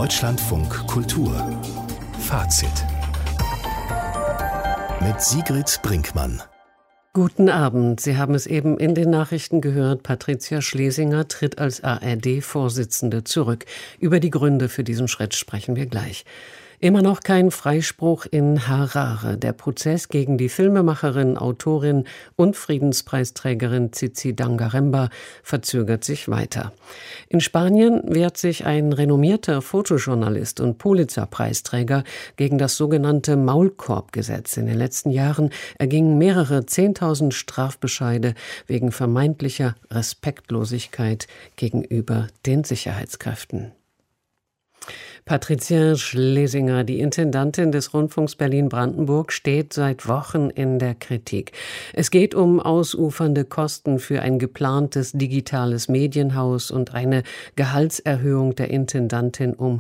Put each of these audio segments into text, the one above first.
Deutschlandfunk Kultur Fazit mit Sigrid Brinkmann. Guten Abend. Sie haben es eben in den Nachrichten gehört. Patricia Schlesinger tritt als ARD-Vorsitzende zurück. Über die Gründe für diesen Schritt sprechen wir gleich. Immer noch kein Freispruch in Harare. Der Prozess gegen die Filmemacherin, Autorin und Friedenspreisträgerin Tsitsi Dangaremba verzögert sich weiter. In Spanien wehrt sich ein renommierter Fotojournalist und Pulitzer-Preisträger gegen das sogenannte Maulkorbgesetz. In den letzten Jahren ergingen mehrere 10.000 Strafbescheide wegen vermeintlicher Respektlosigkeit gegenüber den Sicherheitskräften. Patricia Schlesinger, die Intendantin des Rundfunks Berlin-Brandenburg, steht seit Wochen in der Kritik. Es geht um ausufernde Kosten für ein geplantes digitales Medienhaus und eine Gehaltserhöhung der Intendantin um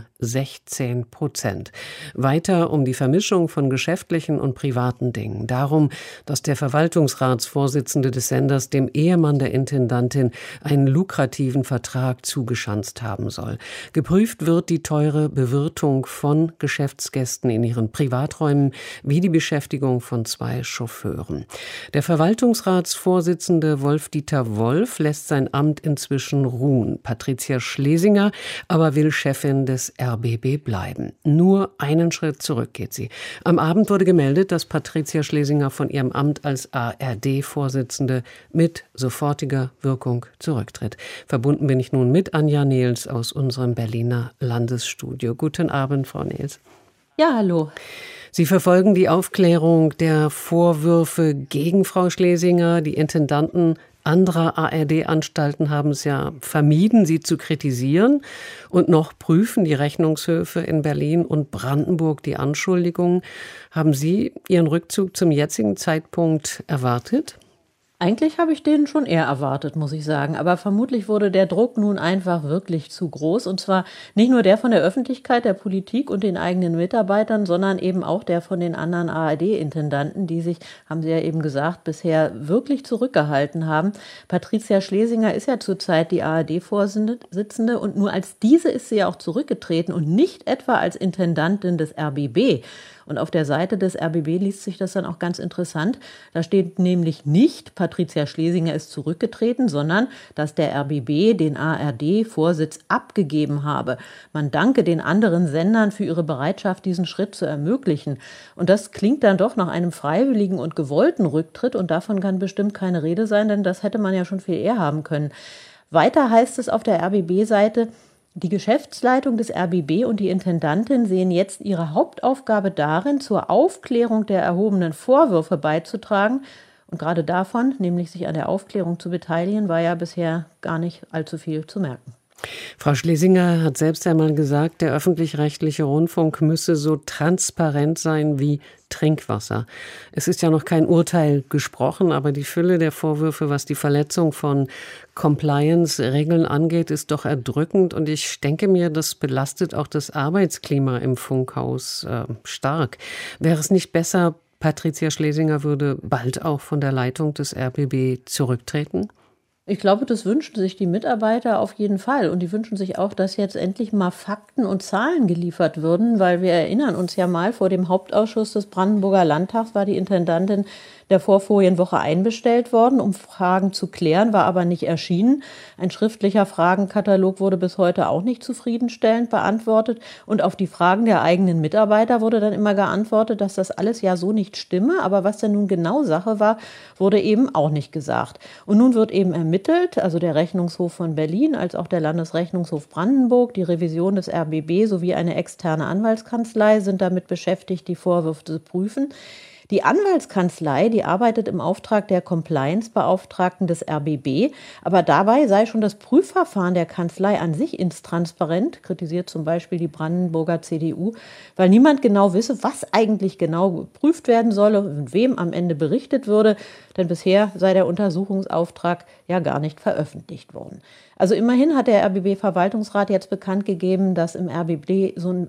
16%. Weiter um die Vermischung von geschäftlichen und privaten Dingen. Darum, dass der Verwaltungsratsvorsitzende des Senders dem Ehemann der Intendantin einen lukrativen Vertrag zugeschanzt haben soll. Geprüft wird die teure Bewirtung von Geschäftsgästen in ihren Privaträumen wie die Beschäftigung von 2 Chauffeuren. Der Verwaltungsratsvorsitzende Wolf-Dieter Wolf lässt sein Amt inzwischen ruhen. Patricia Schlesinger aber will Chefin des RBB bleiben. Nur einen Schritt zurück geht sie. Am Abend wurde gemeldet, dass Patricia Schlesinger von ihrem Amt als ARD-Vorsitzende mit sofortiger Wirkung zurücktritt. Verbunden bin ich nun mit Anja Nehls aus unserem Berliner Landesstudio. Guten Abend, Frau Nehls. Ja, hallo. Sie verfolgen die Aufklärung der Vorwürfe gegen Frau Schlesinger. Die Intendanten anderer ARD-Anstalten haben es ja vermieden, sie zu kritisieren. Und noch prüfen die Rechnungshöfe in Berlin und Brandenburg die Anschuldigungen. Haben Sie Ihren Rückzug zum jetzigen Zeitpunkt erwartet? Eigentlich habe ich den schon eher erwartet, muss ich sagen. Aber vermutlich wurde der Druck nun einfach wirklich zu groß. Und zwar nicht nur der von der Öffentlichkeit, der Politik und den eigenen Mitarbeitern, sondern eben auch der von den anderen ARD-Intendanten, die sich, haben Sie ja eben gesagt, bisher wirklich zurückgehalten haben. Patricia Schlesinger ist ja zurzeit die ARD-Vorsitzende und nur als diese ist sie ja auch zurückgetreten und nicht etwa als Intendantin des RBB. Und auf der Seite des RBB liest sich das dann auch ganz interessant. Da steht nämlich nicht, Patricia Schlesinger ist zurückgetreten, sondern dass der RBB den ARD-Vorsitz abgegeben habe. Man danke den anderen Sendern für ihre Bereitschaft, diesen Schritt zu ermöglichen. Und das klingt dann doch nach einem freiwilligen und gewollten Rücktritt. Und davon kann bestimmt keine Rede sein, denn das hätte man ja schon viel eher haben können. Weiter heißt es auf der RBB-Seite, die Geschäftsleitung des RBB und die Intendantin sehen jetzt ihre Hauptaufgabe darin, zur Aufklärung der erhobenen Vorwürfe beizutragen. Und gerade davon, nämlich sich an der Aufklärung zu beteiligen, war ja bisher gar nicht allzu viel zu merken. Frau Schlesinger hat selbst einmal gesagt, der öffentlich-rechtliche Rundfunk müsse so transparent sein wie Trinkwasser. Es ist ja noch kein Urteil gesprochen, aber die Fülle der Vorwürfe, was die Verletzung von Compliance-Regeln angeht, ist doch erdrückend. Und ich denke mir, das belastet auch das Arbeitsklima im Funkhaus stark. Wäre es nicht besser, Patricia Schlesinger würde bald auch von der Leitung des RBB zurücktreten? Ich glaube, das wünschen sich die Mitarbeiter auf jeden Fall. Und die wünschen sich auch, dass jetzt endlich mal Fakten und Zahlen geliefert würden, weil wir erinnern uns ja mal, vor dem Hauptausschuss des Brandenburger Landtags war die Intendantin der Vorferienwoche einbestellt worden, um Fragen zu klären, war aber nicht erschienen. Ein schriftlicher Fragenkatalog wurde bis heute auch nicht zufriedenstellend beantwortet. Und auf die Fragen der eigenen Mitarbeiter wurde dann immer geantwortet, dass das alles ja so nicht stimme. Aber was denn nun genau Sache war, wurde eben auch nicht gesagt. Und nun wird eben ermittelt, also der Rechnungshof von Berlin als auch der Landesrechnungshof Brandenburg, die Revision des RBB sowie eine externe Anwaltskanzlei sind damit beschäftigt, die Vorwürfe zu prüfen. Die Anwaltskanzlei, die arbeitet im Auftrag der Compliance-Beauftragten des RBB, aber dabei sei schon das Prüfverfahren der Kanzlei an sich intransparent, kritisiert zum Beispiel die Brandenburger CDU, weil niemand genau wisse, was eigentlich genau geprüft werden solle und wem am Ende berichtet würde, denn bisher sei der Untersuchungsauftrag ja gar nicht veröffentlicht worden. Also immerhin hat der RBB-Verwaltungsrat jetzt bekannt gegeben, dass im RBB so ein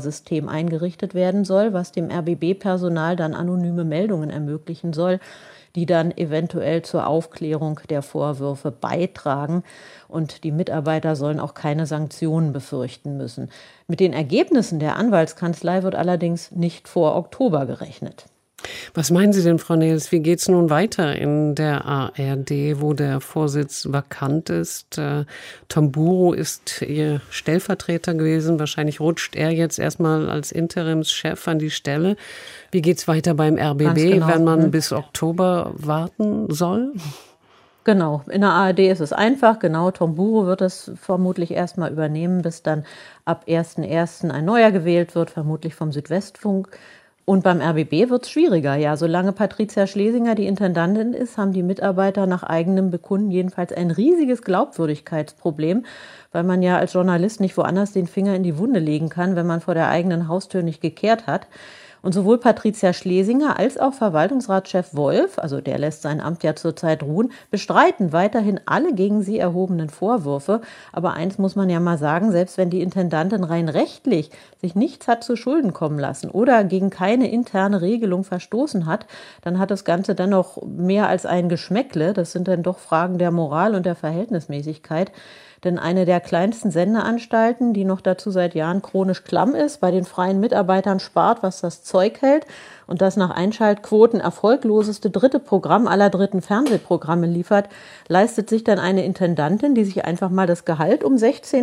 Whistleblower-System eingerichtet werden soll, was dem RBB-Personal dann anonyme Meldungen ermöglichen soll. die dann eventuell zur Aufklärung der Vorwürfe beitragen. Und die Mitarbeiter sollen auch keine Sanktionen befürchten müssen. Mit den Ergebnissen der Anwaltskanzlei wird allerdings nicht vor Oktober gerechnet. Was meinen Sie denn, Frau Nehls, wie geht es nun weiter in der ARD, wo der Vorsitz vakant ist? Tamburo ist Ihr Stellvertreter gewesen. Wahrscheinlich rutscht er jetzt erstmal als Interimschef an die Stelle. Wie geht es weiter beim RBB, Genau. wenn man bis Oktober warten soll? Genau, in der ARD ist es einfach. Genau, Tamburo wird es vermutlich erstmal übernehmen, bis dann ab 1.1. ein neuer gewählt wird, vermutlich vom Südwestfunk. Und beim RBB wird es schwieriger. Ja, solange Patricia Schlesinger die Intendantin ist, haben die Mitarbeiter nach eigenem Bekunden jedenfalls ein riesiges Glaubwürdigkeitsproblem, weil man ja als Journalist nicht woanders den Finger in die Wunde legen kann, wenn man vor der eigenen Haustür nicht gekehrt hat. Und sowohl Patricia Schlesinger als auch Verwaltungsratschef Wolf, also der lässt sein Amt ja zurzeit ruhen, bestreiten weiterhin alle gegen sie erhobenen Vorwürfe. Aber eins muss man ja mal sagen, selbst wenn die Intendantin rein rechtlich sich nichts hat zu Schulden kommen lassen oder gegen keine interne Regelung verstoßen hat, dann hat das Ganze dennoch mehr als ein Geschmäckle. Das sind dann doch Fragen der Moral und der Verhältnismäßigkeit. Denn eine der kleinsten Sendeanstalten, die noch dazu seit Jahren chronisch klamm ist, bei den freien Mitarbeitern spart, was das Zeug hält und das nach Einschaltquoten erfolgloseste dritte Programm aller dritten Fernsehprogramme liefert, leistet sich dann eine Intendantin, die sich einfach mal das Gehalt um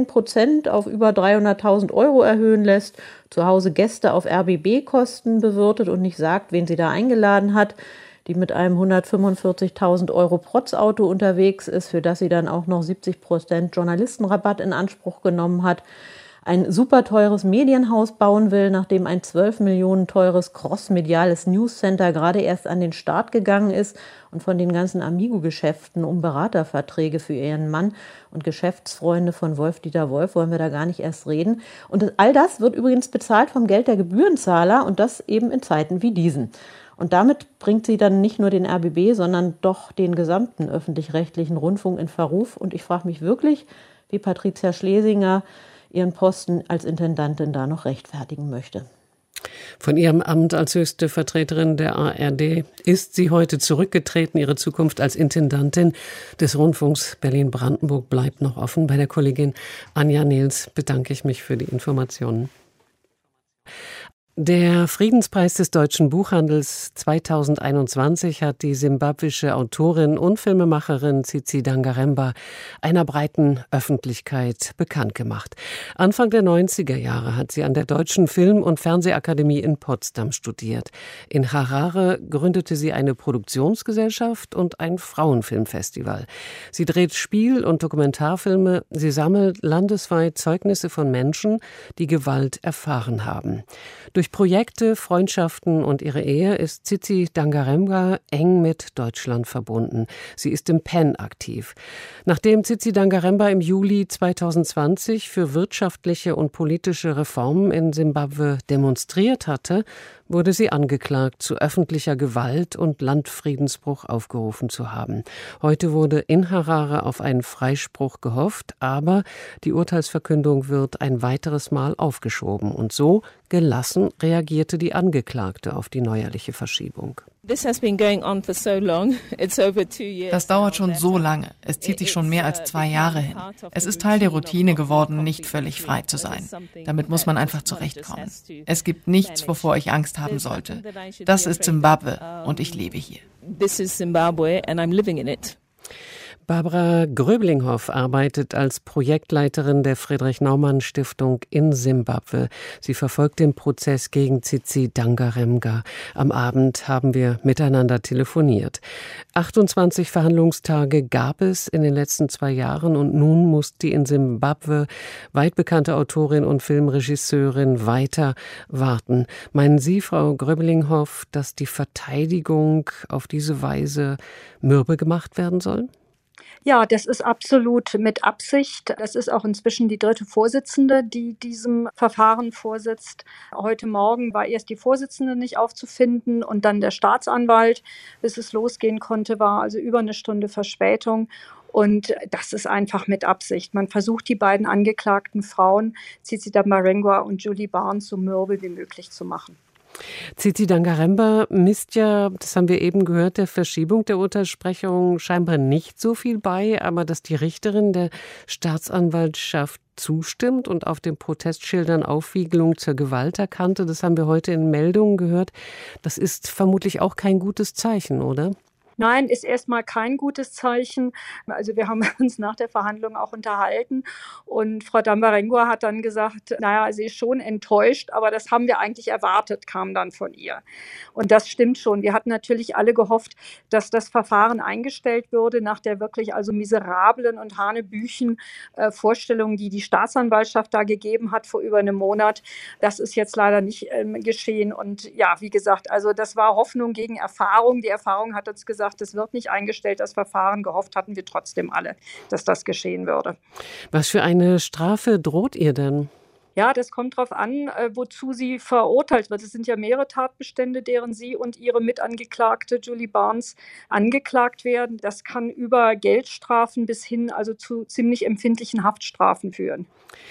16% auf über 300.000 Euro erhöhen lässt, zu Hause Gäste auf RBB-Kosten bewirtet und nicht sagt, wen sie da eingeladen hat, die mit einem 145.000 Euro Protzauto unterwegs ist, für das sie dann auch noch 70% Journalistenrabatt in Anspruch genommen hat, ein super teures Medienhaus bauen will, nachdem ein 12 Millionen teures crossmediales Newscenter gerade erst an den Start gegangen ist und von den ganzen Amigo-Geschäften um Beraterverträge für ihren Mann und Geschäftsfreunde von Wolf-Dieter Wolf wollen wir da gar nicht erst reden. Und all das wird übrigens bezahlt vom Geld der Gebührenzahler und das eben in Zeiten wie diesen. Und damit bringt sie dann nicht nur den RBB, sondern doch den gesamten öffentlich-rechtlichen Rundfunk in Verruf. Und ich frage mich wirklich, wie Patricia Schlesinger ihren Posten als Intendantin da noch rechtfertigen möchte. Von ihrem Amt als höchste Vertreterin der ARD ist sie heute zurückgetreten. Ihre Zukunft als Intendantin des Rundfunks Berlin-Brandenburg bleibt noch offen. Bei der Kollegin Anja Nehls bedanke ich mich für die Informationen. Der Friedenspreis des deutschen Buchhandels 2021 hat die simbabwische Autorin und Filmemacherin Tsitsi Dangaremba einer breiten Öffentlichkeit bekannt gemacht. Anfang der 90er Jahre hat sie an der Deutschen Film- und Fernsehakademie in Potsdam studiert. In Harare gründete sie eine Produktionsgesellschaft und ein Frauenfilmfestival. Sie dreht Spiel- und Dokumentarfilme. Sie sammelt landesweit Zeugnisse von Menschen, die Gewalt erfahren haben. Durch Projekte, Freundschaften und ihre Ehe ist Tsitsi Dangaremba eng mit Deutschland verbunden. Sie ist im PEN aktiv. Nachdem Tsitsi Dangaremba im Juli 2020 für wirtschaftliche und politische Reformen in Simbabwe demonstriert hatte, wurde sie angeklagt, zu öffentlicher Gewalt und Landfriedensbruch aufgerufen zu haben. Heute wurde in Harare auf einen Freispruch gehofft, aber die Urteilsverkündung wird ein weiteres Mal aufgeschoben. Und so gelassen reagierte die Angeklagte auf die neuerliche Verschiebung. Das dauert schon so lange. Es zieht sich schon mehr als 2 Jahre hin. Es ist Teil der Routine geworden, nicht völlig frei zu sein. Damit muss man einfach zurechtkommen. Es gibt nichts, wovor ich Angst haben sollte. Das ist Simbabwe und ich lebe hier. This is Zimbabwe and I'm living in it. Barbara Gröblinghoff arbeitet als Projektleiterin der Friedrich-Naumann-Stiftung in Simbabwe. Sie verfolgt den Prozess gegen Tsitsi Dangaremba. Am Abend haben wir miteinander telefoniert. 28 Verhandlungstage gab es in den letzten 2 Jahren und nun muss die in Simbabwe weit bekannte Autorin und Filmregisseurin weiter warten. Meinen Sie, Frau Gröblinghoff, dass die Verteidigung auf diese Weise mürbe gemacht werden soll? Ja, das ist absolut mit Absicht. Das ist auch inzwischen die 3. Vorsitzende, die diesem Verfahren vorsitzt. Heute Morgen war erst die Vorsitzende nicht aufzufinden und dann der Staatsanwalt. Bis es losgehen konnte, war also über 1 Stunde Verspätung. Und das ist einfach mit Absicht. Man versucht, die beiden angeklagten Frauen, Tsitsi Dangaremba und Julie Barnes, so mürbe wie möglich zu machen. Tsitsi Dangaremba misst ja, das haben wir eben gehört, der Verschiebung der Urteilssprechung scheinbar nicht so viel bei, aber dass die Richterin der Staatsanwaltschaft zustimmt und auf den Protestschildern Aufwiegelung zur Gewalt erkannte, das haben wir heute in Meldungen gehört. Das ist vermutlich auch kein gutes Zeichen, oder? Nein, ist erstmal kein gutes Zeichen. Also wir haben uns nach der Verhandlung auch unterhalten und Frau Dambarengua hat dann gesagt, naja, sie ist schon enttäuscht, aber das haben wir eigentlich erwartet, kam dann von ihr. Und das stimmt schon. Wir hatten natürlich alle gehofft, dass das Verfahren eingestellt würde nach der wirklich also miserablen und hanebüchen Vorstellung, die die Staatsanwaltschaft da gegeben hat vor über einem Monat. Das ist jetzt leider nicht geschehen. Und ja, wie gesagt, also das war Hoffnung gegen Erfahrung. Die Erfahrung hat uns gesagt, es wird nicht eingestellt, das Verfahren. Gehofft hatten wir trotzdem alle, dass das geschehen würde. Was für eine Strafe droht ihr denn? Ja, das kommt darauf an, wozu sie verurteilt wird. Es sind ja mehrere Tatbestände, deren sie und ihre Mitangeklagte Julie Barnes angeklagt werden. Das kann über Geldstrafen bis hin also zu ziemlich empfindlichen Haftstrafen führen.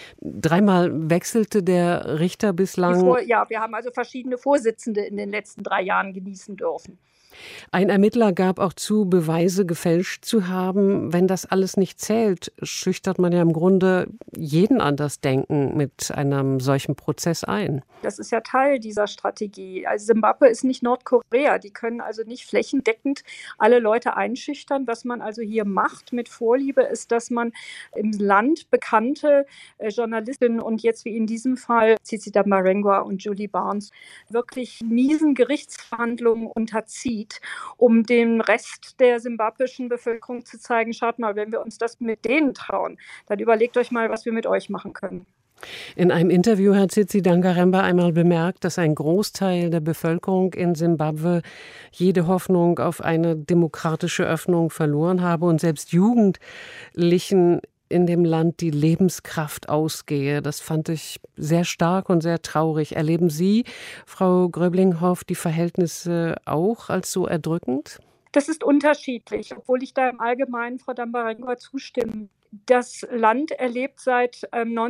3-mal wechselte der Richter bislang. Wir haben also verschiedene Vorsitzende in den letzten 3 Jahren genießen dürfen. Ein Ermittler gab auch zu, Beweise gefälscht zu haben. Wenn das alles nicht zählt, schüchtert man ja im Grunde jeden an das Denken mit einem solchen Prozess ein. Das ist ja Teil dieser Strategie. Also Simbabwe ist nicht Nordkorea. Die können also nicht flächendeckend alle Leute einschüchtern. Was man also hier macht mit Vorliebe, ist, dass man im Land bekannte Journalistinnen und jetzt wie in diesem Fall Tsitsi Dangaremba und Julie Barnes wirklich miesen Gerichtsverhandlungen unterzieht, um dem Rest der simbabwischen Bevölkerung zu zeigen, schaut mal, wenn wir uns das mit denen trauen, dann überlegt euch mal, was wir mit euch machen können. In einem Interview hat Tsitsi Dangaremba einmal bemerkt, dass ein Großteil der Bevölkerung in Simbabwe jede Hoffnung auf eine demokratische Öffnung verloren habe und selbst Jugendlichen in dem Land die Lebenskraft ausgehe. Das fand ich sehr stark und sehr traurig. Erleben Sie, Frau Gröblinghoff, die Verhältnisse auch als so erdrückend? Das ist unterschiedlich, obwohl ich da im Allgemeinen Frau Dambarengua zustimme. Das Land erlebt seit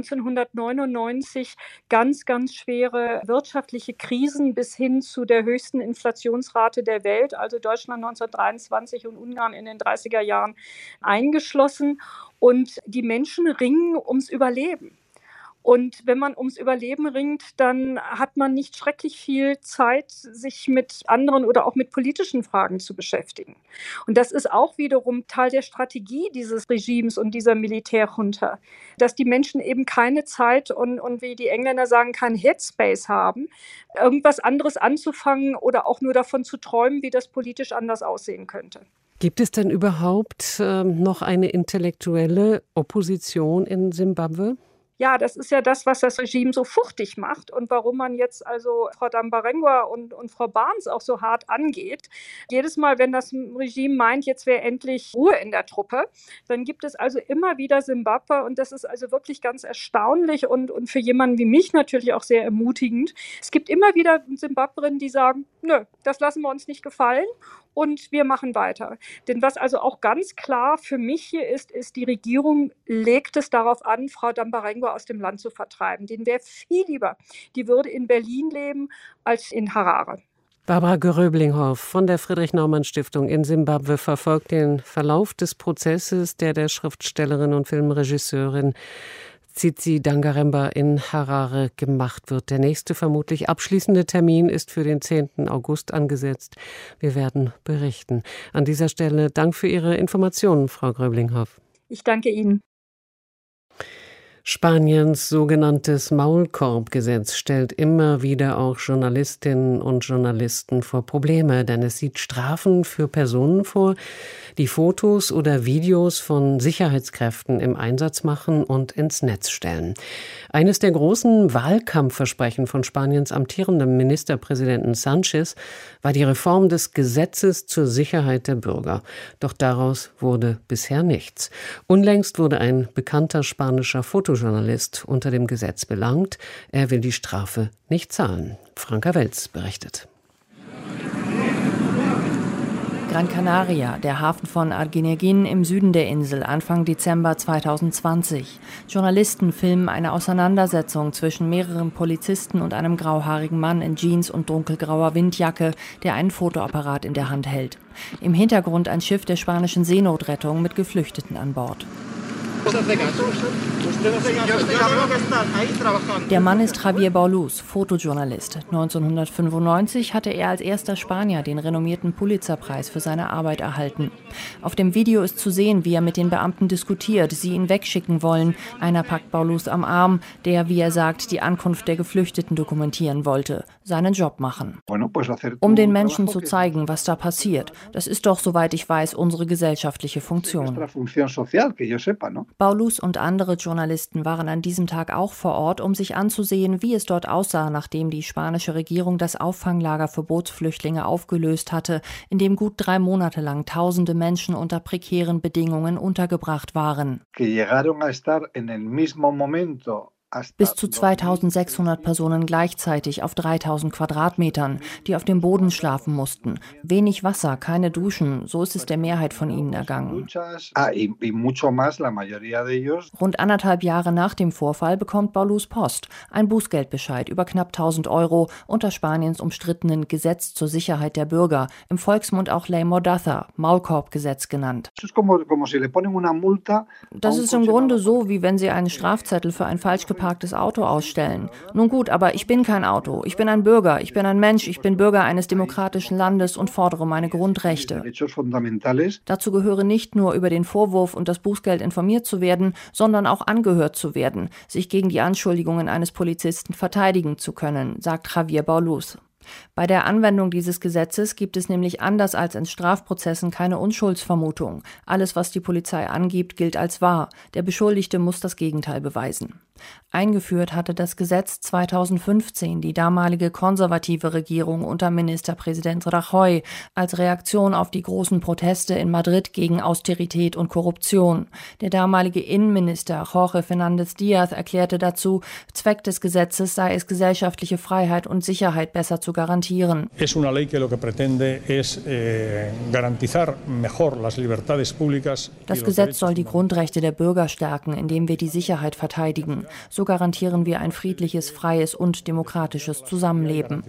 1999 ganz, ganz schwere wirtschaftliche Krisen bis hin zu der höchsten Inflationsrate der Welt, also Deutschland 1923 und Ungarn in den 30er Jahren eingeschlossen. Und die Menschen ringen ums Überleben. Und wenn man ums Überleben ringt, dann hat man nicht schrecklich viel Zeit, sich mit anderen oder auch mit politischen Fragen zu beschäftigen. Und das ist auch wiederum Teil der Strategie dieses Regimes und dieser Militärjunta, dass die Menschen eben keine Zeit und wie die Engländer sagen, kein Headspace haben, irgendwas anderes anzufangen oder auch nur davon zu träumen, wie das politisch anders aussehen könnte. Gibt es denn überhaupt noch eine intellektuelle Opposition in Simbabwe? Ja, das ist ja das, was das Regime so fuchtig macht und warum man jetzt also Frau Dambarengua und Frau Barnes auch so hart angeht. Jedes Mal, wenn das Regime meint, jetzt wäre endlich Ruhe in der Truppe, dann gibt es also immer wieder Simbabwe und das ist also wirklich ganz erstaunlich und für jemanden wie mich natürlich auch sehr ermutigend. Es gibt immer wieder Simbabwerinnen, die sagen, nö, das lassen wir uns nicht gefallen. Und wir machen weiter. Denn was also auch ganz klar für mich hier ist, die Regierung legt es darauf an, Frau Dambarengua aus dem Land zu vertreiben. Denen wäre viel lieber, die würde in Berlin leben als in Harare. Barbara Gröblinghoff von der Friedrich-Naumann-Stiftung in Simbabwe verfolgt den Verlauf des Prozesses, der Schriftstellerin und Filmregisseurin Tsitsi Dangaremba in Harare gemacht wird. Der nächste vermutlich abschließende Termin ist für den 10. August angesetzt. Wir werden berichten. An dieser Stelle Dank für Ihre Informationen, Frau Gröblinghoff. Ich danke Ihnen. Spaniens sogenanntes Maulkorbgesetz stellt immer wieder auch Journalistinnen und Journalisten vor Probleme, denn es sieht Strafen für Personen vor, die Fotos oder Videos von Sicherheitskräften im Einsatz machen und ins Netz stellen. Eines der großen Wahlkampfversprechen von Spaniens amtierendem Ministerpräsidenten Sánchez war die Reform des Gesetzes zur Sicherheit der Bürger. Doch daraus wurde bisher nichts. Unlängst wurde ein bekannter spanischer Fotojournalist unter dem Gesetz belangt. Er will die Strafe nicht zahlen. Franka Welz berichtet. Gran Canaria, der Hafen von Arguineguín im Süden der Insel, Anfang Dezember 2020. Journalisten filmen eine Auseinandersetzung zwischen mehreren Polizisten und einem grauhaarigen Mann in Jeans und dunkelgrauer Windjacke, der einen Fotoapparat in der Hand hält. Im Hintergrund ein Schiff der spanischen Seenotrettung mit Geflüchteten an Bord. Der Mann ist Javier Baulús, Fotojournalist. 1995 hatte er als erster Spanier den renommierten Pulitzerpreis für seine Arbeit erhalten. Auf dem Video ist zu sehen, wie er mit den Beamten diskutiert, sie ihn wegschicken wollen. Einer packt Baulús am Arm, der, wie er sagt, die Ankunft der Geflüchteten dokumentieren wollte, seinen Job machen. Um den Menschen zu zeigen, was da passiert. Das ist doch, soweit ich weiß, unsere gesellschaftliche Funktion. Baulús und andere Journalisten waren an diesem Tag auch vor Ort, um sich anzusehen, wie es dort aussah, nachdem die spanische Regierung das Auffanglager für Bootsflüchtlinge aufgelöst hatte, in dem gut 3 Monate lang tausende Menschen unter prekären Bedingungen untergebracht waren. Bis zu 2600 Personen gleichzeitig auf 3000 Quadratmetern, die auf dem Boden schlafen mussten. Wenig Wasser, keine Duschen, so ist es der Mehrheit von ihnen ergangen. Rund 1,5 Jahre nach dem Vorfall bekommt Baulús Post, ein Bußgeldbescheid über knapp 1.000 € unter Spaniens umstrittenen Gesetz zur Sicherheit der Bürger, im Volksmund auch Ley Mordaza, Maulkorbgesetz genannt. Das ist im Grunde so, wie wenn Sie einen Strafzettel für ein falsch geparktes Auto ausstellen. Nun gut, aber ich bin kein Auto. Ich bin ein Bürger, ich bin ein Mensch, ich bin Bürger eines demokratischen Landes und fordere meine Grundrechte. Dazu gehöre nicht nur über den Vorwurf und das Bußgeld informiert zu werden, sondern auch angehört zu werden, sich gegen die Anschuldigungen eines Polizisten verteidigen zu können, sagt Javier Baulús. Bei der Anwendung dieses Gesetzes gibt es nämlich anders als in Strafprozessen keine Unschuldsvermutung. Alles, was die Polizei angibt, gilt als wahr. Der Beschuldigte muss das Gegenteil beweisen. Eingeführt hatte das Gesetz 2015 die damalige konservative Regierung unter Ministerpräsident Rajoy als Reaktion auf die großen Proteste in Madrid gegen Austerität und Korruption. Der damalige Innenminister Jorge Fernández Díaz erklärte dazu, Zweck des Gesetzes sei es, gesellschaftliche Freiheit und Sicherheit besser zu garantieren. Das Gesetz soll die Grundrechte der Bürger stärken, indem wir die Sicherheit verteidigen. So garantieren wir ein friedliches, freies und demokratisches Zusammenleben.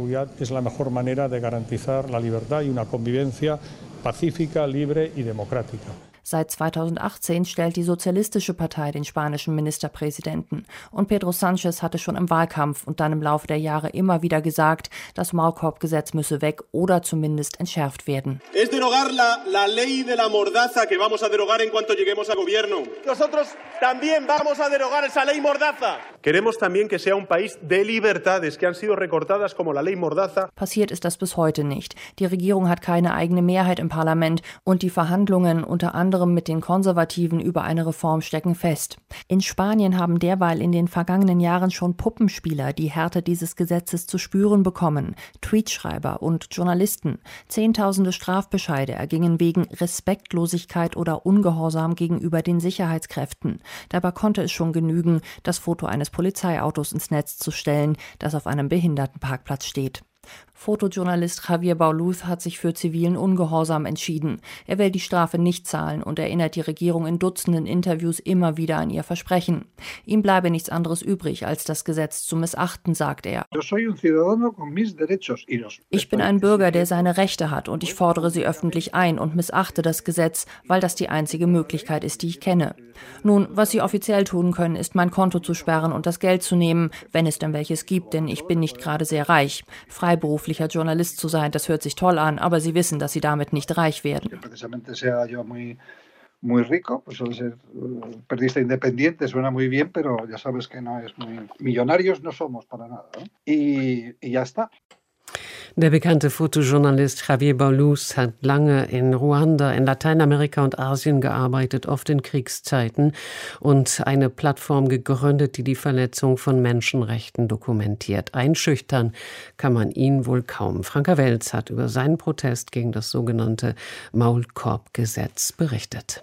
Seit 2018 stellt die Sozialistische Partei den spanischen Ministerpräsidenten. Und Pedro Sánchez hatte schon im Wahlkampf und dann im Laufe der Jahre immer wieder gesagt, das Maulkorbgesetz müsse weg oder zumindest entschärft werden. Es derogar la ley de la mordaza que vamos a derogar en cuanto lleguemos a gobierno. Nosotros también vamos a derogar esa ley mordaza. Queremos también que sea un país de libertades que han sido recortadas como la ley mordaza. Passiert ist das bis heute nicht. Die Regierung hat keine eigene Mehrheit im Parlament und die Verhandlungen unter anderem mit den Konservativen über eine Reform stecken fest. In Spanien haben derweil in den vergangenen Jahren schon Puppenspieler die Härte dieses Gesetzes zu spüren bekommen, Tweetschreiber und Journalisten. Zehntausende Strafbescheide ergingen wegen Respektlosigkeit oder Ungehorsam gegenüber den Sicherheitskräften. Dabei konnte es schon genügen, das Foto eines Polizeiautos ins Netz zu stellen, das auf einem Behindertenparkplatz steht. Fotojournalist Javier Baulús hat sich für zivilen Ungehorsam entschieden. Er will die Strafe nicht zahlen und erinnert die Regierung in Dutzenden Interviews immer wieder an ihr Versprechen. Ihm bleibe nichts anderes übrig, als das Gesetz zu missachten, sagt er. Ich bin ein Bürger, der seine Rechte hat und ich fordere sie öffentlich ein und missachte das Gesetz, weil das die einzige Möglichkeit ist, die ich kenne. Nun, was Sie offiziell tun können, ist mein Konto zu sperren und das Geld zu nehmen, wenn es denn welches gibt, denn ich bin nicht gerade sehr reich. Freiberuflicher Journalist zu sein, das hört sich toll an, aber Sie wissen, dass Sie damit nicht reich werden. Muy rico, pues suele ser periodista independiente, suena muy bien, pero ya sabes que no es muy millonarios, no somos para nada, ¿no? Y ya está. Der bekannte Fotojournalist Javier Baulús hat lange in Ruanda, in Lateinamerika und Asien gearbeitet, oft in Kriegszeiten, und eine Plattform gegründet, die die Verletzung von Menschenrechten dokumentiert. Einschüchtern kann man ihn wohl kaum. Franka Welz hat über seinen Protest gegen das sogenannte Maulkorbgesetz berichtet.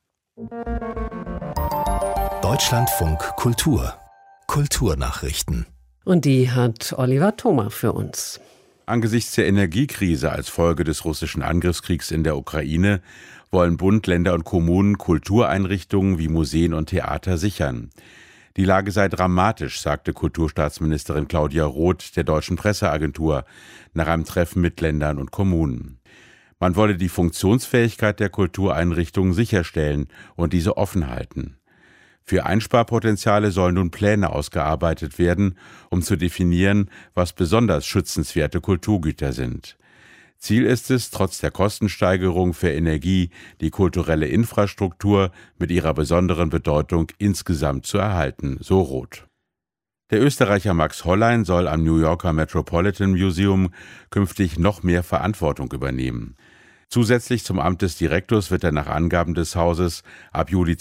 Deutschlandfunk Kultur. Kulturnachrichten. Und die hat Oliver Thoma für uns. Angesichts der Energiekrise als Folge des russischen Angriffskriegs in der Ukraine wollen Bund, Länder und Kommunen Kultureinrichtungen wie Museen und Theater sichern. Die Lage sei dramatisch, sagte Kulturstaatsministerin Claudia Roth der Deutschen Presseagentur nach einem Treffen mit Ländern und Kommunen. Man wolle die Funktionsfähigkeit der Kultureinrichtungen sicherstellen und diese offen halten. Für Einsparpotenziale sollen nun Pläne ausgearbeitet werden, um zu definieren, was besonders schützenswerte Kulturgüter sind. Ziel ist es, trotz der Kostensteigerung für Energie die kulturelle Infrastruktur mit ihrer besonderen Bedeutung insgesamt zu erhalten, so Roth. Der Österreicher Max Hollein soll am New Yorker Metropolitan Museum künftig noch mehr Verantwortung übernehmen. Zusätzlich zum Amt des Direktors wird er nach Angaben des Hauses ab Juli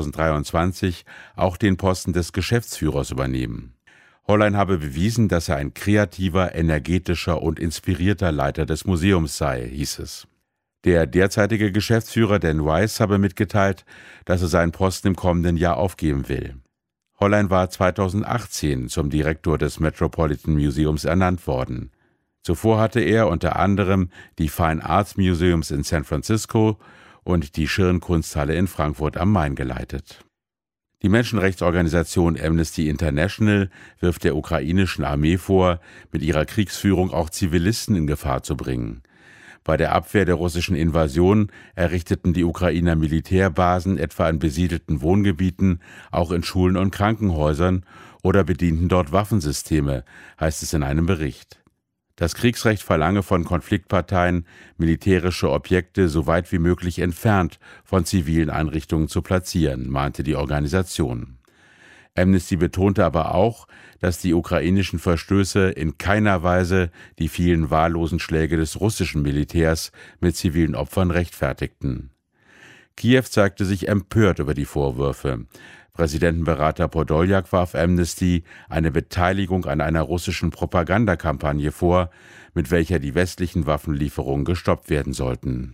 2023 auch den Posten des Geschäftsführers übernehmen. Hollein habe bewiesen, dass er ein kreativer, energetischer und inspirierter Leiter des Museums sei, hieß es. Der derzeitige Geschäftsführer Dan Weiss habe mitgeteilt, dass er seinen Posten im kommenden Jahr aufgeben will. Hollein war 2018 zum Direktor des Metropolitan Museums ernannt worden. Zuvor hatte er unter anderem die Fine Arts Museums in San Francisco und die Schirn-Kunsthalle in Frankfurt am Main geleitet. Die Menschenrechtsorganisation Amnesty International wirft der ukrainischen Armee vor, mit ihrer Kriegsführung auch Zivilisten in Gefahr zu bringen. Bei der Abwehr der russischen Invasion errichteten die Ukrainer Militärbasen etwa in besiedelten Wohngebieten, auch in Schulen und Krankenhäusern oder bedienten dort Waffensysteme, heißt es in einem Bericht. Das Kriegsrecht verlange von Konfliktparteien, militärische Objekte so weit wie möglich entfernt von zivilen Einrichtungen zu platzieren, mahnte die Organisation. Amnesty betonte aber auch, dass die ukrainischen Verstöße in keiner Weise die vielen wahllosen Schläge des russischen Militärs mit zivilen Opfern rechtfertigten. Kiew zeigte sich empört über die Vorwürfe. Präsidentenberater Podoljak warf Amnesty eine Beteiligung an einer russischen Propagandakampagne vor, mit welcher die westlichen Waffenlieferungen gestoppt werden sollten.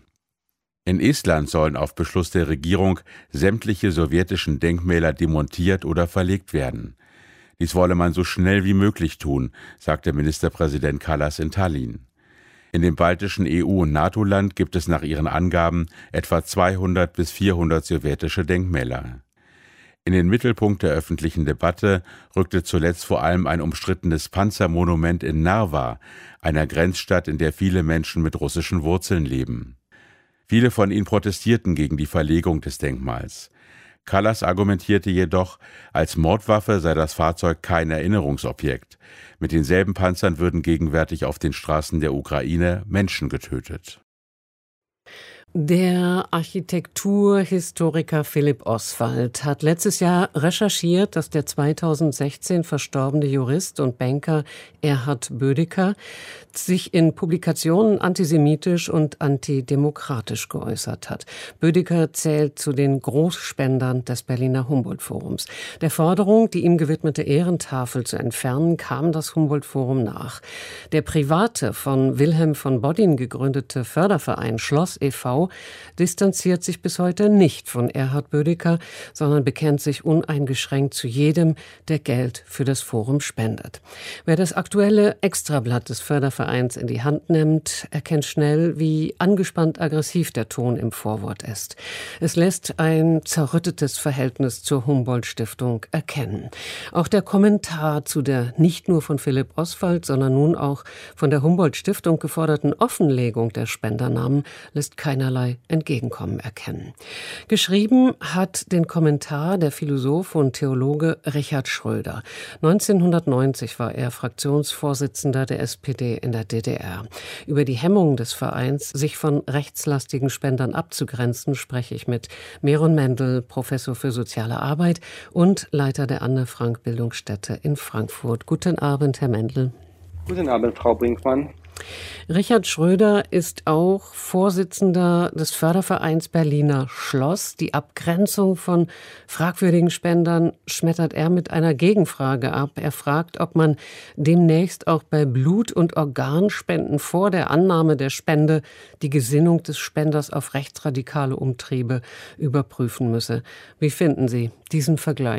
In Estland sollen auf Beschluss der Regierung sämtliche sowjetischen Denkmäler demontiert oder verlegt werden. Dies wolle man so schnell wie möglich tun, sagte Ministerpräsident Kallas in Tallinn. In dem baltischen EU- und NATO-Land gibt es nach ihren Angaben etwa 200 bis 400 sowjetische Denkmäler. In den Mittelpunkt der öffentlichen Debatte rückte zuletzt vor allem ein umstrittenes Panzermonument in Narva, einer Grenzstadt, in der viele Menschen mit russischen Wurzeln leben. Viele von ihnen protestierten gegen die Verlegung des Denkmals. Kallas argumentierte jedoch, als Mordwaffe sei das Fahrzeug kein Erinnerungsobjekt. Mit denselben Panzern würden gegenwärtig auf den Straßen der Ukraine Menschen getötet. Der Architekturhistoriker Philipp Oswald hat letztes Jahr recherchiert, dass der 2016 verstorbene Jurist und Banker Erhard Bödecker sich in Publikationen antisemitisch und antidemokratisch geäußert hat. Bödecker zählt zu den Großspendern des Berliner Humboldt-Forums. Der Forderung, die ihm gewidmete Ehrentafel zu entfernen, kam das Humboldt-Forum nach. Der private, von Wilhelm von Bodin gegründete Förderverein Schloss e.V. distanziert sich bis heute nicht von Erhard Bödecker, sondern bekennt sich uneingeschränkt zu jedem, der Geld für das Forum spendet. Wer das aktuelle Extrablatt des Fördervereins in die Hand nimmt, erkennt schnell, wie angespannt aggressiv der Ton im Vorwort ist. Es lässt ein zerrüttetes Verhältnis zur Humboldt-Stiftung erkennen. Auch der Kommentar zu der nicht nur von Philipp Oswald, sondern nun auch von der Humboldt-Stiftung geforderten Offenlegung der Spendernamen lässt keinerlei Entgegenkommen erkennen. Geschrieben hat den Kommentar der Philosoph und Theologe Richard Schröder. 1990 war er Fraktionsvorsitzender der SPD in der DDR. Über die Hemmung des Vereins, sich von rechtslastigen Spendern abzugrenzen, spreche ich mit Meron Mendel, Professor für Soziale Arbeit und Leiter der Anne-Frank-Bildungsstätte in Frankfurt. Guten Abend, Herr Mendel. Guten Abend, Frau Brinkmann. Richard Schröder ist auch Vorsitzender des Fördervereins Berliner Schloss. Die Abgrenzung von fragwürdigen Spendern schmettert er mit einer Gegenfrage ab. Er fragt, ob man demnächst auch bei Blut- und Organspenden vor der Annahme der Spende die Gesinnung des Spenders auf rechtsradikale Umtriebe überprüfen müsse. Wie finden Sie diesen Vergleich?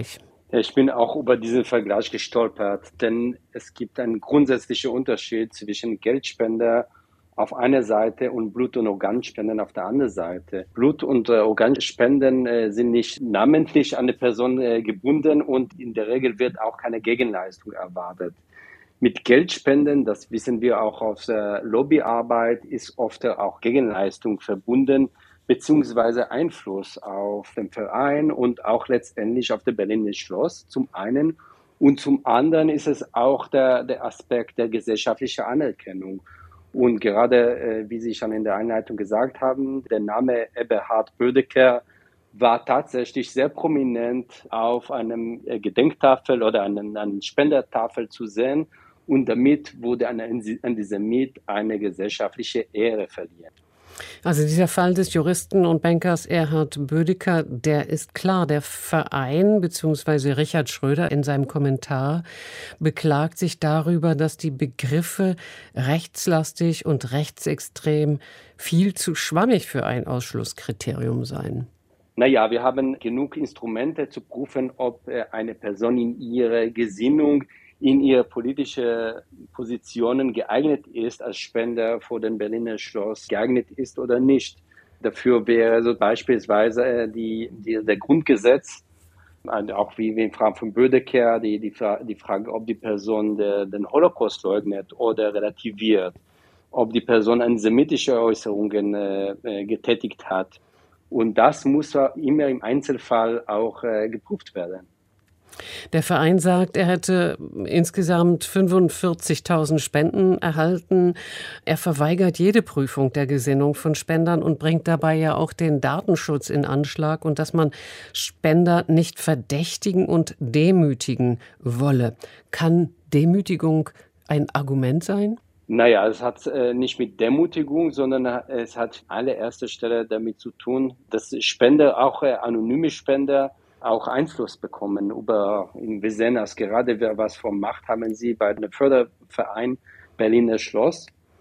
Ich bin auch über diesen Vergleich gestolpert, denn es gibt einen grundsätzlichen Unterschied zwischen Geldspender auf einer Seite und Blut- und Organspenden auf der anderen Seite. Blut- und Organspenden sind nicht namentlich an eine Person gebunden und in der Regel wird auch keine Gegenleistung erwartet. Mit Geldspenden, das wissen wir auch aus der Lobbyarbeit, ist oft auch Gegenleistung verbunden, beziehungsweise Einfluss auf den Verein und auch letztendlich auf das Berliner Schloss zum einen. Und zum anderen ist es auch der Aspekt der gesellschaftlichen Anerkennung. Und gerade, wie Sie schon in der Einleitung gesagt haben, der Name Eberhard Bödecker war tatsächlich sehr prominent auf einem Gedenktafel oder einer Spendertafel zu sehen. Und damit wurde ein Antisemit eine gesellschaftliche Ehre verliehen. Also dieser Fall des Juristen und Bankers Erhard Bödecker, der ist klar. Der Verein bzw. Richard Schröder in seinem Kommentar beklagt sich darüber, dass die Begriffe rechtslastig und rechtsextrem viel zu schwammig für ein Ausschlusskriterium seien. Naja, wir haben genug Instrumente zu prüfen, ob eine Person in ihrer Gesinnung, in ihre politische Positionen geeignet ist, als Spender vor dem Berliner Schloss geeignet ist oder nicht. Dafür wäre so beispielsweise der Grundgesetz, auch wie im Fall von Bödecker, die Frage, ob die Person den Holocaust leugnet oder relativiert, ob die Person antisemitische Äußerungen getätigt hat. Und das muss immer im Einzelfall auch geprüft werden. Der Verein sagt, er hätte insgesamt 45.000 Spenden erhalten. Er verweigert jede Prüfung der Gesinnung von Spendern und bringt dabei ja auch den Datenschutz in Anschlag und dass man Spender nicht verdächtigen und demütigen wolle. Kann Demütigung ein Argument sein? Naja, es hat nicht mit Demütigung, sondern es hat an allererster Stelle damit zu tun, dass Spender, auch anonyme Spender, auch Einfluss bekommen wir sehen das gerade, was von Macht haben sie bei dem Förderverein Berliner Schloss.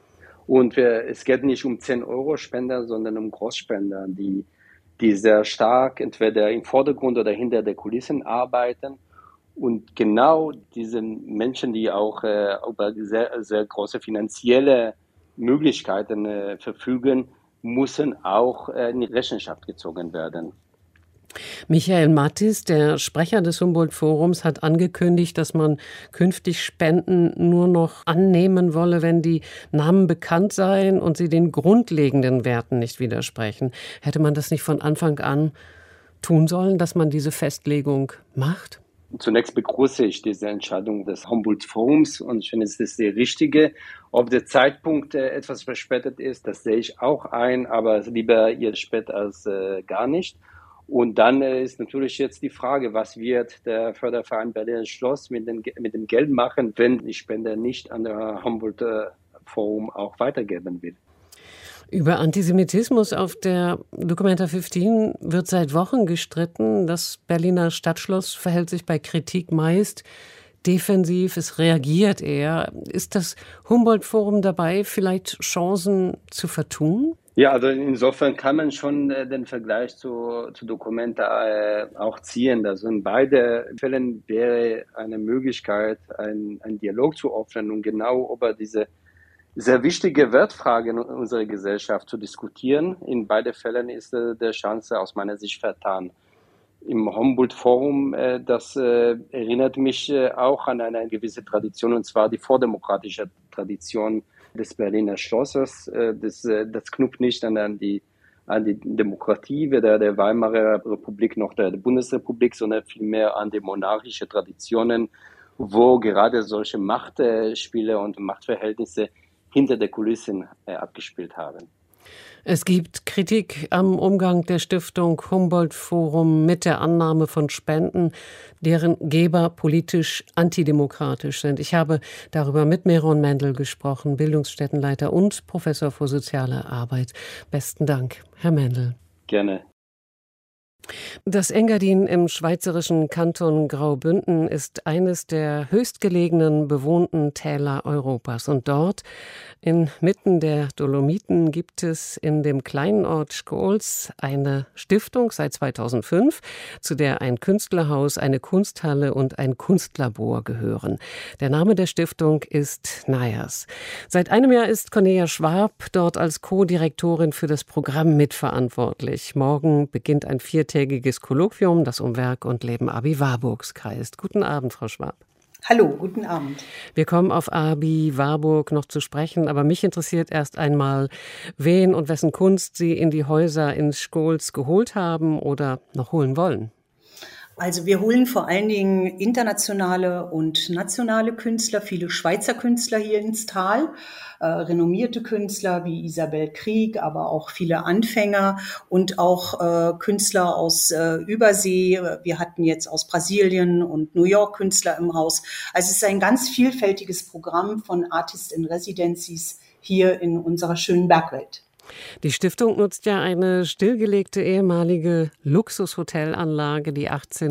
Und es geht nicht um 10-Euro-Spender, sondern um Großspender, die sehr stark entweder im Vordergrund oder hinter der Kulissen arbeiten. Und genau diese Menschen, die auch über sehr, sehr große finanzielle Möglichkeiten verfügen, müssen auch in Rechenschaft gezogen werden. Michael Mattis, der Sprecher des Humboldt-Forums, hat angekündigt, dass man künftig Spenden nur noch annehmen wolle, wenn die Namen bekannt seien und sie den grundlegenden Werten nicht widersprechen. Hätte man das nicht von Anfang an tun sollen, dass man diese Festlegung macht? Zunächst begrüße ich diese Entscheidung des Humboldt-Forums und ich finde, es ist die richtige. Ob der Zeitpunkt etwas verspätet ist, das sehe ich auch ein, aber lieber jetzt spät als gar nicht. Und dann ist natürlich jetzt die Frage, was wird der Förderverein Berliner Schloss mit dem Geld machen, wenn die Spender nicht an der Humboldt-Forum auch weitergeben will. Über Antisemitismus auf der Documenta 15 wird seit Wochen gestritten. Das Berliner Stadtschloss verhält sich bei Kritik meist defensiv, es reagiert eher. Ist das Humboldt-Forum dabei, vielleicht Chancen zu vertun? Ja, also insofern kann man schon den Vergleich zu Documenta auch ziehen. Also in beiden Fällen wäre eine Möglichkeit, einen Dialog zu öffnen und genau über diese sehr wichtige Wertfrage in unserer Gesellschaft zu diskutieren. In beiden Fällen ist der Chance aus meiner Sicht vertan. Im Humboldt-Forum, das erinnert mich auch an eine gewisse Tradition, und zwar die vordemokratische Tradition des Berliner Schlosses. Das knüpft nicht an die Demokratie weder der Weimarer Republik noch der Bundesrepublik, sondern vielmehr an die monarchische Traditionen, wo gerade solche Machtspiele und Machtverhältnisse hinter der Kulissen abgespielt haben. Es gibt Kritik am Umgang der Stiftung Humboldt-Forum mit der Annahme von Spenden, deren Geber politisch antidemokratisch sind. Ich habe darüber mit Meron Mendel gesprochen, Bildungsstättenleiter und Professor für soziale Arbeit. Besten Dank, Herr Mendel. Gerne. Das Engadin im schweizerischen Kanton Graubünden ist eines der höchstgelegenen bewohnten Täler Europas. Und dort, inmitten der Dolomiten, gibt es in dem kleinen Ort Schkols eine Stiftung seit 2005, zu der ein Künstlerhaus, eine Kunsthalle und ein Kunstlabor gehören. Der Name der Stiftung ist NAIAS. Seit einem Jahr ist Cornelia Schwab dort als Co-Direktorin für das Programm mitverantwortlich. Morgen beginnt ein 4-tägiges Kolloquium, das um Werk und Leben Abi Warburgs kreist. Guten Abend, Frau Schwab. Hallo, guten Abend. Wir kommen auf Abi Warburg noch zu sprechen, aber mich interessiert erst einmal, wen und wessen Kunst Sie in die Häuser in Schkols geholt haben oder noch holen wollen. Also wir holen vor allen Dingen internationale und nationale Künstler, viele Schweizer Künstler hier ins Tal, renommierte Künstler wie Isabel Krieg, aber auch viele Anfänger und auch Künstler aus Übersee. Wir hatten jetzt aus Brasilien und New York Künstler im Haus. Also es ist ein ganz vielfältiges Programm von Artist in Residencies hier in unserer schönen Bergwelt. Die Stiftung nutzt ja eine stillgelegte ehemalige Luxushotelanlage, die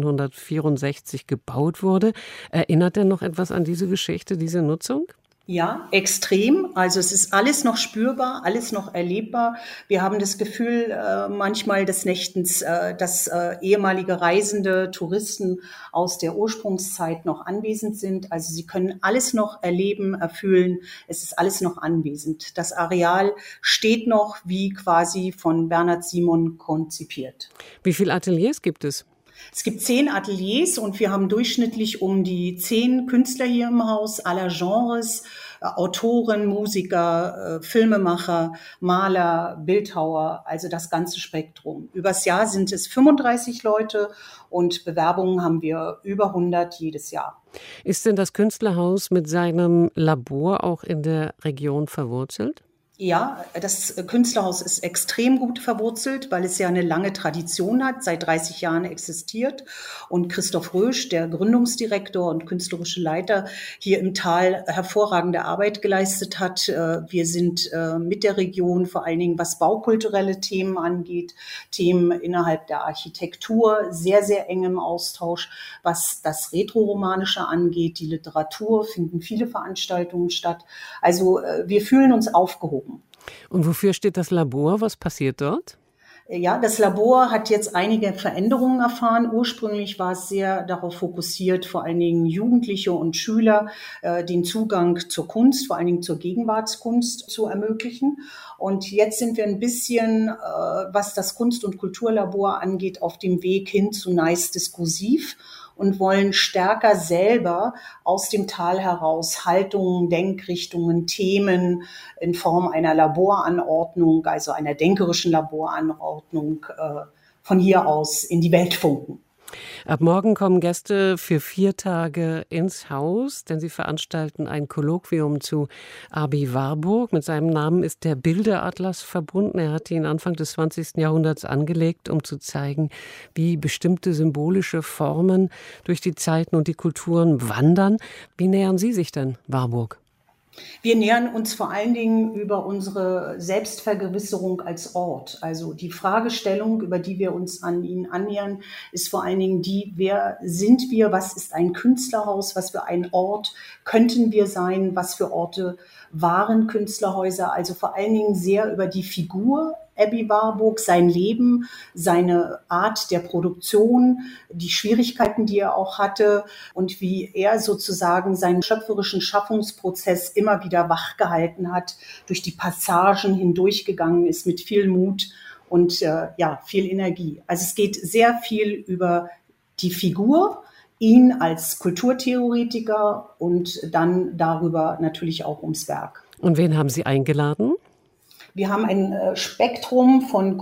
1864 gebaut wurde. Erinnert denn noch etwas an diese Geschichte, diese Nutzung? Ja, extrem. Also es ist alles noch spürbar, alles noch erlebbar. Wir haben das Gefühl manchmal des Nächtens, dass ehemalige Reisende, Touristen aus der Ursprungszeit noch anwesend sind. Also sie können alles noch erleben, erfühlen. Es ist alles noch anwesend. Das Areal steht noch wie quasi von Bernhard Simon konzipiert. Wie viele Ateliers gibt es? Es gibt 10 Ateliers und wir haben durchschnittlich um die 10 Künstler hier im Haus, aller Genres, Autoren, Musiker, Filmemacher, Maler, Bildhauer, also das ganze Spektrum. Übers Jahr sind es 35 Leute und Bewerbungen haben wir über 100 jedes Jahr. Ist denn das Künstlerhaus mit seinem Labor auch in der Region verwurzelt? Ja, das Künstlerhaus ist extrem gut verwurzelt, weil es ja eine lange Tradition hat, seit 30 Jahren existiert. Und Christoph Rösch, der Gründungsdirektor und künstlerische Leiter, hier im Tal hervorragende Arbeit geleistet hat. Wir sind mit der Region, vor allen Dingen was baukulturelle Themen angeht, Themen innerhalb der Architektur, sehr, sehr eng im Austausch. Was das Rätoromanische angeht, die Literatur, finden viele Veranstaltungen statt. Also wir fühlen uns aufgehoben. Und wofür steht das Labor? Was passiert dort? Ja, das Labor hat jetzt einige Veränderungen erfahren. Ursprünglich war es sehr darauf fokussiert, vor allen Dingen Jugendliche und Schüler den Zugang zur Kunst, vor allen Dingen zur Gegenwartskunst zu ermöglichen. Und jetzt sind wir ein bisschen, was das Kunst- und Kulturlabor angeht, auf dem Weg hin zu Nice Diskursiv und wollen stärker selber aus dem Tal heraus Haltungen, Denkrichtungen, Themen in Form einer Laboranordnung, also einer denkerischen Laboranordnung, von hier aus in die Welt funken. Ab morgen kommen Gäste für 4 Tage ins Haus, denn sie veranstalten ein Kolloquium zu Abi Warburg. Mit seinem Namen ist der Bilderatlas verbunden. Er hat ihn Anfang des 20. Jahrhunderts angelegt, um zu zeigen, wie bestimmte symbolische Formen durch die Zeiten und die Kulturen wandern. Wie nähern Sie sich denn Warburg? Wir nähern uns vor allen Dingen über unsere Selbstvergewisserung als Ort. Also die Fragestellung, über die wir uns an ihn annähern, ist vor allen Dingen die, wer sind wir, was ist ein Künstlerhaus, was für ein Ort könnten wir sein, was für Orte waren Künstlerhäuser. Also vor allen Dingen sehr über die Figur Abi Warburg, sein Leben, seine Art der Produktion, die Schwierigkeiten, die er auch hatte und wie er sozusagen seinen schöpferischen Schaffungsprozess immer wieder wachgehalten hat, durch die Passagen hindurchgegangen ist mit viel Mut und viel Energie. Also es geht sehr viel über die Figur, ihn als Kulturtheoretiker und dann darüber natürlich auch ums Werk. Und wen haben Sie eingeladen? Wir haben ein Spektrum von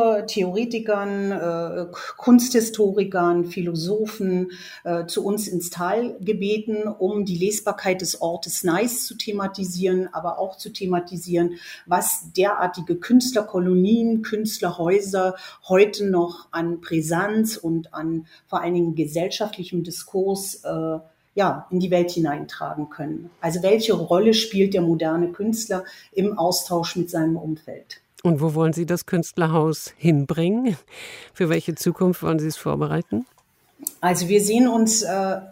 Kulturtheoretikern, Kunsthistorikern, Philosophen zu uns ins Tal gebeten, um die Lesbarkeit des Ortes Nice zu thematisieren, aber auch zu thematisieren, was derartige Künstlerkolonien, Künstlerhäuser heute noch an Brisanz und an vor allen Dingen gesellschaftlichem Diskurs in die Welt hineintragen können. Also welche Rolle spielt der moderne Künstler im Austausch mit seinem Umfeld? Und wo wollen Sie das Künstlerhaus hinbringen? Für welche Zukunft wollen Sie es vorbereiten? Also wir sehen uns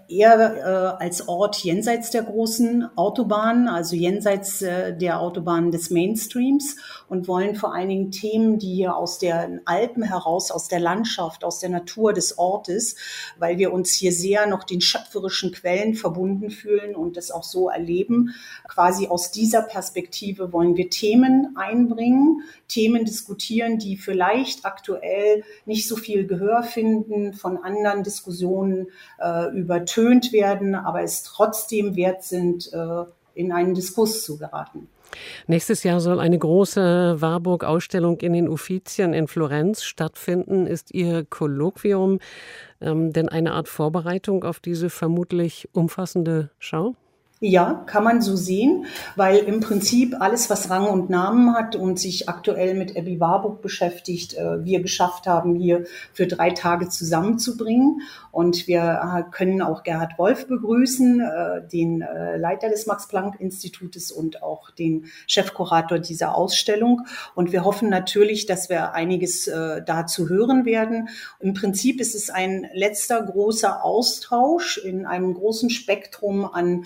eher als Ort jenseits der großen Autobahnen, also jenseits der Autobahnen des Mainstreams und wollen vor allen Dingen Themen, die hier aus den Alpen heraus, aus der Landschaft, aus der Natur des Ortes, weil wir uns hier sehr noch den schöpferischen Quellen verbunden fühlen und das auch so erleben. Quasi aus dieser Perspektive wollen wir Themen einbringen, Themen diskutieren, die vielleicht aktuell nicht so viel Gehör finden, von anderen Diskussionen übertönt werden, aber es trotzdem wert sind, in einen Diskurs zu geraten. Nächstes Jahr soll eine große Warburg-Ausstellung in den Uffizien in Florenz stattfinden. Ist Ihr Kolloquium denn eine Art Vorbereitung auf diese vermutlich umfassende Schau? Ja, kann man so sehen, weil im Prinzip alles, was Rang und Namen hat und sich aktuell mit Abby Warburg beschäftigt, wir geschafft haben, hier für 3 Tage zusammenzubringen. Und wir können auch Gerhard Wolf begrüßen, den Leiter des Max-Planck-Institutes und auch den Chefkurator dieser Ausstellung. Und wir hoffen natürlich, dass wir einiges dazu hören werden. Im Prinzip ist es ein letzter großer Austausch in einem großen Spektrum an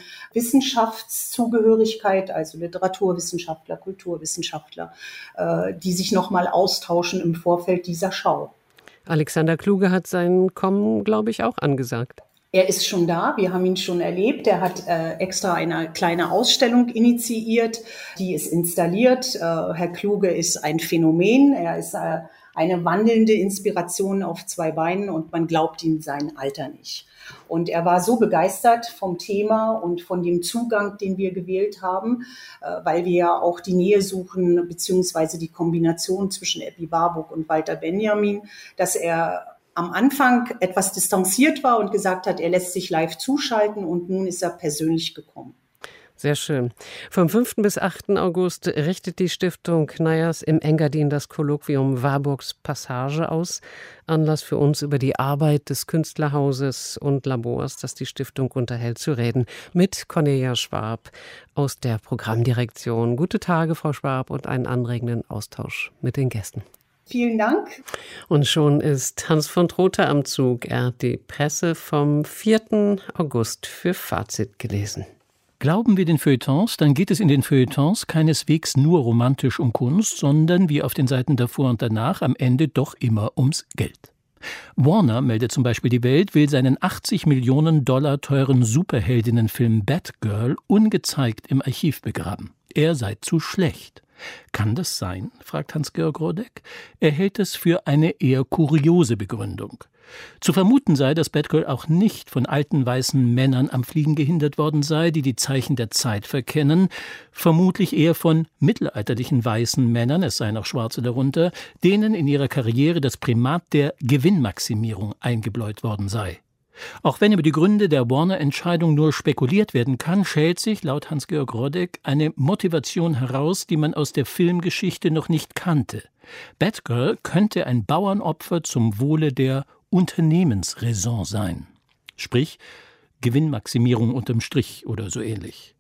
Wissenschaftszugehörigkeit, also Literaturwissenschaftler, Kulturwissenschaftler, die sich nochmal austauschen im Vorfeld dieser Schau. Alexander Kluge hat sein Kommen, glaube ich, auch angesagt. Er ist schon da, wir haben ihn schon erlebt. Er hat extra eine kleine Ausstellung initiiert, die ist installiert. Herr Kluge ist ein Phänomen, er ist eine wandelnde Inspiration auf 2 Beinen und man glaubt ihm sein Alter nicht. Und er war so begeistert vom Thema und von dem Zugang, den wir gewählt haben, weil wir ja auch die Nähe suchen, beziehungsweise die Kombination zwischen Abby Warburg und Walter Benjamin, dass er am Anfang etwas distanziert war und gesagt hat, er lässt sich live zuschalten und nun ist er persönlich gekommen. Sehr schön. Vom 5. bis 8. August richtet die Stiftung Kneiers im Engadin das Kolloquium Warburgs Passage aus. Anlass für uns, über die Arbeit des Künstlerhauses und Labors, das die Stiftung unterhält, zu reden. Mit Cornelia Schwab aus der Programmdirektion. Gute Tage, Frau Schwab, und einen anregenden Austausch mit den Gästen. Vielen Dank. Und schon ist Hans von Trotha am Zug. Er hat die Presse vom 4. August für Fazit gelesen. Glauben wir den Feuilletons, dann geht es in den Feuilletons keineswegs nur romantisch um Kunst, sondern wie auf den Seiten davor und danach am Ende doch immer ums Geld. Warner, meldet zum Beispiel die Welt, will seinen 80 Millionen $ teuren Superheldinnenfilm Batgirl ungezeigt im Archiv begraben. Er sei zu schlecht. Kann das sein? Fragt Hans-Georg Rodek. Er hält es für eine eher kuriose Begründung. Zu vermuten sei, dass Batgirl auch nicht von alten weißen Männern am Fliegen gehindert worden sei, die die Zeichen der Zeit verkennen, vermutlich eher von mittelalterlichen weißen Männern, es seien auch Schwarze darunter, denen in ihrer Karriere das Primat der Gewinnmaximierung eingebläut worden sei. Auch wenn über die Gründe der Warner-Entscheidung nur spekuliert werden kann, schält sich, laut Hans-Georg Rodek, eine Motivation heraus, die man aus der Filmgeschichte noch nicht kannte. Batgirl könnte ein Bauernopfer zum Wohle der Unternehmensräson sein. Sprich, Gewinnmaximierung unterm Strich oder so ähnlich.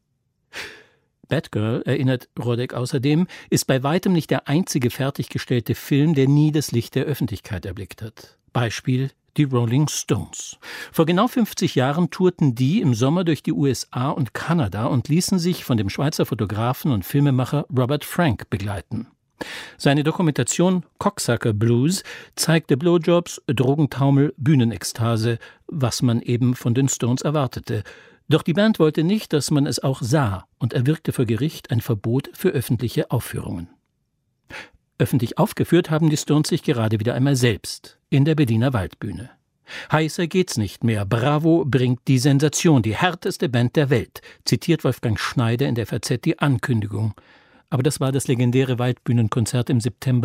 Batgirl, erinnert Rodek außerdem, ist bei weitem nicht der einzige fertiggestellte Film, der nie das Licht der Öffentlichkeit erblickt hat. Beispiel die Rolling Stones. Vor genau 50 Jahren tourten die im Sommer durch die USA und Kanada und ließen sich von dem Schweizer Fotografen und Filmemacher Robert Frank begleiten. Seine Dokumentation Cocksucker Blues zeigte Blowjobs, Drogentaumel, Bühnenekstase, was man eben von den Stones erwartete. Doch die Band wollte nicht, dass man es auch sah und erwirkte vor Gericht ein Verbot für öffentliche Aufführungen. Öffentlich aufgeführt haben die Stones sich gerade wieder einmal selbst in der Berliner Waldbühne. Heißer geht's nicht mehr. Bravo bringt die Sensation, die härteste Band der Welt, zitiert Wolfgang Schneider in der FAZ die Ankündigung. Aber das war das legendäre Waldbühnenkonzert im September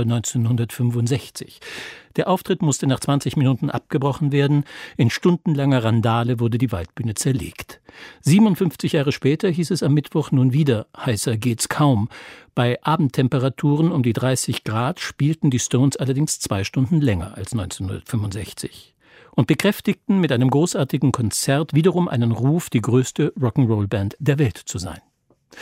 1965. Der Auftritt musste nach 20 Minuten abgebrochen werden. In stundenlanger Randale wurde die Waldbühne zerlegt. 57 Jahre später hieß es am Mittwoch nun wieder, heißer geht's kaum. Bei Abendtemperaturen um die 30 Grad spielten die Stones allerdings 2 Stunden länger als 1965. Und bekräftigten mit einem großartigen Konzert wiederum einen Ruf, die größte Rock'n'Roll-Band der Welt zu sein.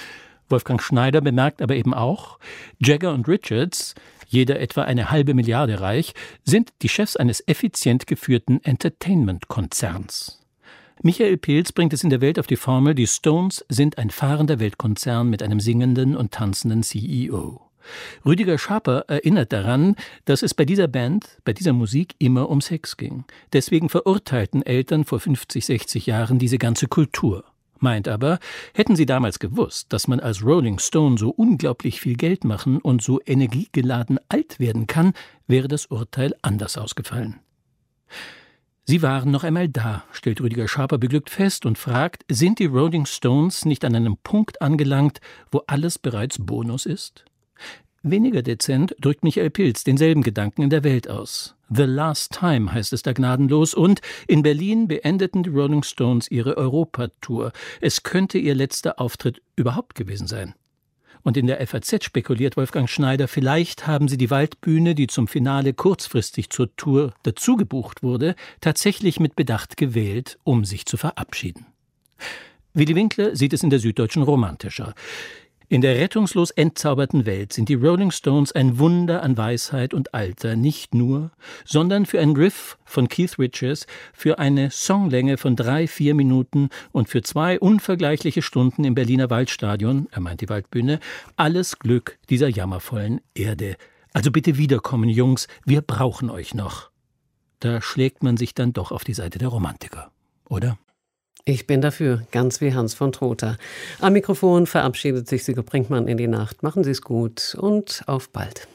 Wolfgang Schneider bemerkt aber eben auch, Jagger und Richards, jeder etwa eine halbe Milliarde reich, sind die Chefs eines effizient geführten Entertainment-Konzerns. Michael Pilz bringt es in der Welt auf die Formel, die Stones sind ein fahrender Weltkonzern mit einem singenden und tanzenden CEO. Rüdiger Schaper erinnert daran, dass es bei dieser Band, bei dieser Musik immer um Sex ging. Deswegen verurteilten Eltern vor 50, 60 Jahren diese ganze Kultur. Meint aber, hätten sie damals gewusst, dass man als Rolling Stone so unglaublich viel Geld machen und so energiegeladen alt werden kann, wäre das Urteil anders ausgefallen. Sie waren noch einmal da, stellt Rüdiger Schaper beglückt fest und fragt, sind die Rolling Stones nicht an einem Punkt angelangt, wo alles bereits Bonus ist? Weniger dezent drückt Michael Pilz denselben Gedanken in der Welt aus. The Last Time heißt es da gnadenlos und in Berlin beendeten die Rolling Stones ihre Europatour. Es könnte ihr letzter Auftritt überhaupt gewesen sein. Und in der FAZ spekuliert Wolfgang Schneider, vielleicht haben sie die Waldbühne, die zum Finale kurzfristig zur Tour dazu gebucht wurde, tatsächlich mit Bedacht gewählt, um sich zu verabschieden. Willi Winkler sieht es in der Süddeutschen romantischer. In der rettungslos entzauberten Welt sind die Rolling Stones ein Wunder an Weisheit und Alter, nicht nur, sondern für ein Riff von Keith Richards, für eine Songlänge von 3-4 Minuten und für 2 unvergleichliche Stunden im Berliner Waldstadion, er meint die Waldbühne, alles Glück dieser jammervollen Erde. Also bitte wiederkommen, Jungs, wir brauchen euch noch. Da schlägt man sich dann doch auf die Seite der Romantiker, oder? Ich bin dafür, ganz wie Hans von Trotha. Am Mikrofon verabschiedet sich Sigrid Brinkmann in die Nacht. Machen Sie es gut und auf bald.